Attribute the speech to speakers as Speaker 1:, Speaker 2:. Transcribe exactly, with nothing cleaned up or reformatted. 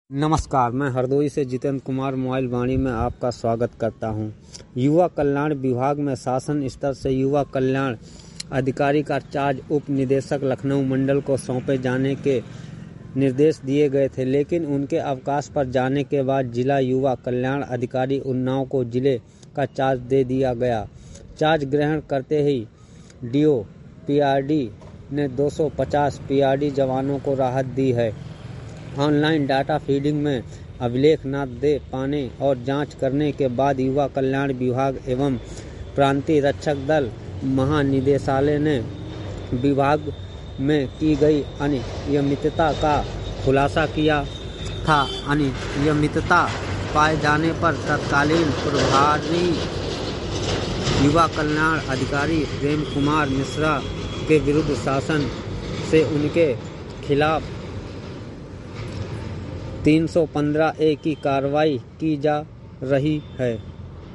Speaker 1: नमस्कार, मैं हरदोई से जितेंद्र कुमार मोबाइल वाणी में आपका स्वागत करता हूं। युवा कल्याण विभाग में शासन स्तर से युवा कल्याण अधिकारी का चार्ज उप निदेशक लखनऊ मंडल को सौंपे जाने के निर्देश दिए गए थे, लेकिन उनके अवकाश पर जाने के बाद जिला युवा कल्याण अधिकारी उन्नाव को जिले का चार्ज दे दिया गया। चार्ज ग्रहण करते ही डीओ पीआरडी ने दो सौ पचास पीआरडी जवानों को राहत दी है। ऑनलाइन डाटा फीडिंग में अभिलेख न दे पाने और जांच करने के बाद युवा कल्याण विभाग एवं प्रांतीय रक्षक दल महानिदेशालय ने विभाग में की गई अनियमितता का खुलासा किया था। अनियमितता पाए जाने पर तत्कालीन प्रभारी युवा कल्याण अधिकारी प्रेम कुमार मिश्रा के विरुद्ध शासन से उनके खिलाफ तीन सौ पंद्रह ए की कार्रवाई की जा रही है।